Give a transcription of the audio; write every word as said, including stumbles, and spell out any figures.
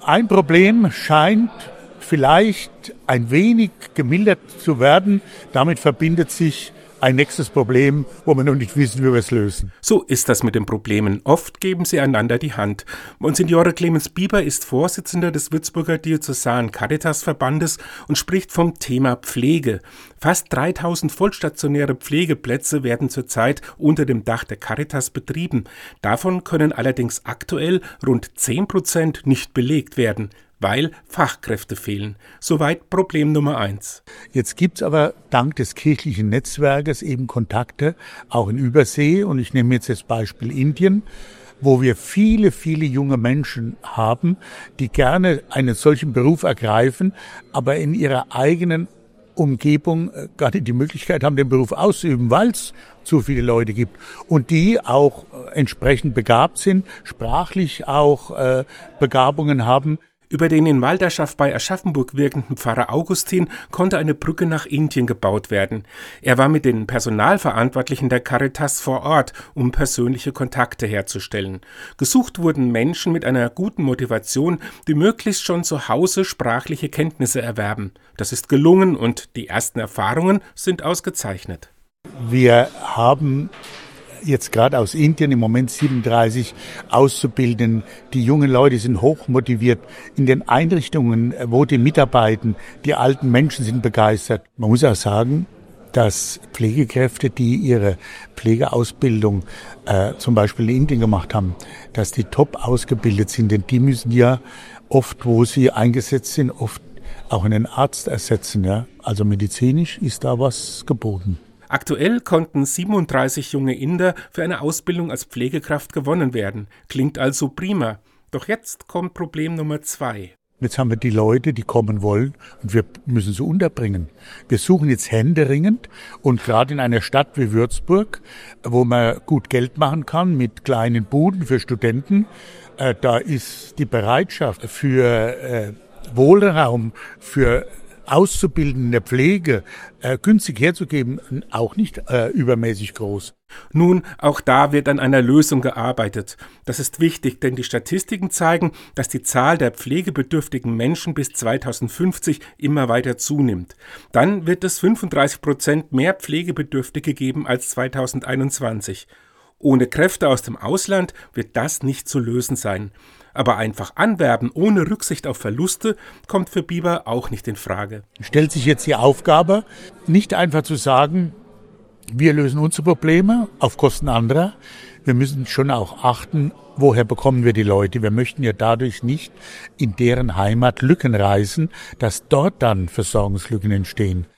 ein Problem scheint vielleicht ein wenig gemildert zu werden. Damit verbindet sich ein nächstes Problem, wo wir noch nicht wissen, wie wir es lösen. So ist das mit den Problemen. Oft geben sie einander die Hand. Monsignore Clemens Bieber ist Vorsitzender des Würzburger Diözesanen Caritas-Verbandes und spricht vom Thema Pflege. Fast dreitausend vollstationäre Pflegeplätze werden zurzeit unter dem Dach der Caritas betrieben. Davon können allerdings aktuell rund zehn Prozent nicht belegt werden, weil Fachkräfte fehlen. Soweit Problem Nummer eins. Jetzt gibt es aber dank des kirchlichen Netzwerkes eben Kontakte, auch in Übersee. Und ich nehme jetzt das Beispiel Indien, wo wir viele, viele junge Menschen haben, die gerne einen solchen Beruf ergreifen, aber in ihrer eigenen Umgebung gar nicht die Möglichkeit haben, den Beruf auszuüben, weil es zu viele Leute gibt. Und die auch entsprechend begabt sind, sprachlich auch äh, Begabungen haben. Über den in Walderschaft bei Aschaffenburg wirkenden Pfarrer Augustin konnte eine Brücke nach Indien gebaut werden. Er war mit den Personalverantwortlichen der Caritas vor Ort, um persönliche Kontakte herzustellen. Gesucht wurden Menschen mit einer guten Motivation, die möglichst schon zu Hause sprachliche Kenntnisse erwerben. Das ist gelungen und die ersten Erfahrungen sind ausgezeichnet. Wir haben jetzt gerade aus Indien im Moment siebenunddreißig Auszubildenden. Die jungen Leute sind hochmotiviert. In den Einrichtungen, wo die mitarbeiten, die alten Menschen sind begeistert. Man muss auch sagen, dass Pflegekräfte, die ihre Pflegeausbildung äh, zum Beispiel in Indien gemacht haben, dass die top ausgebildet sind. Denn die müssen ja oft, wo sie eingesetzt sind, oft auch einen Arzt ersetzen. Ja? Also medizinisch ist da was geboten. Aktuell konnten siebenunddreißig junge Inder für eine Ausbildung als Pflegekraft gewonnen werden. Klingt also prima. Doch jetzt kommt Problem Nummer zwei. Jetzt haben wir die Leute, die kommen wollen und wir müssen sie unterbringen. Wir suchen jetzt händeringend und gerade in einer Stadt wie Würzburg, wo man gut Geld machen kann mit kleinen Buden für Studenten, äh, da ist die Bereitschaft für äh, Wohnraum, für Auszubildende in der Pflege äh, günstig herzugeben, auch nicht äh, übermäßig groß. Nun, auch da wird an einer Lösung gearbeitet. Das ist wichtig, denn die Statistiken zeigen, dass die Zahl der pflegebedürftigen Menschen bis zweitausendfünfzig immer weiter zunimmt. Dann wird es fünfunddreißig Prozent mehr Pflegebedürftige geben als zweitausendeinundzwanzig. Ohne Kräfte aus dem Ausland wird das nicht zu lösen sein. Aber einfach anwerben ohne Rücksicht auf Verluste kommt für Bieber auch nicht in Frage. Stellt sich jetzt die Aufgabe, nicht einfach zu sagen, wir lösen unsere Probleme auf Kosten anderer. Wir müssen schon auch achten, woher bekommen wir die Leute. Wir möchten ja dadurch nicht in deren Heimat Lücken reißen, dass dort dann Versorgungslücken entstehen.